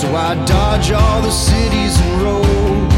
So I dodge all the cities and roads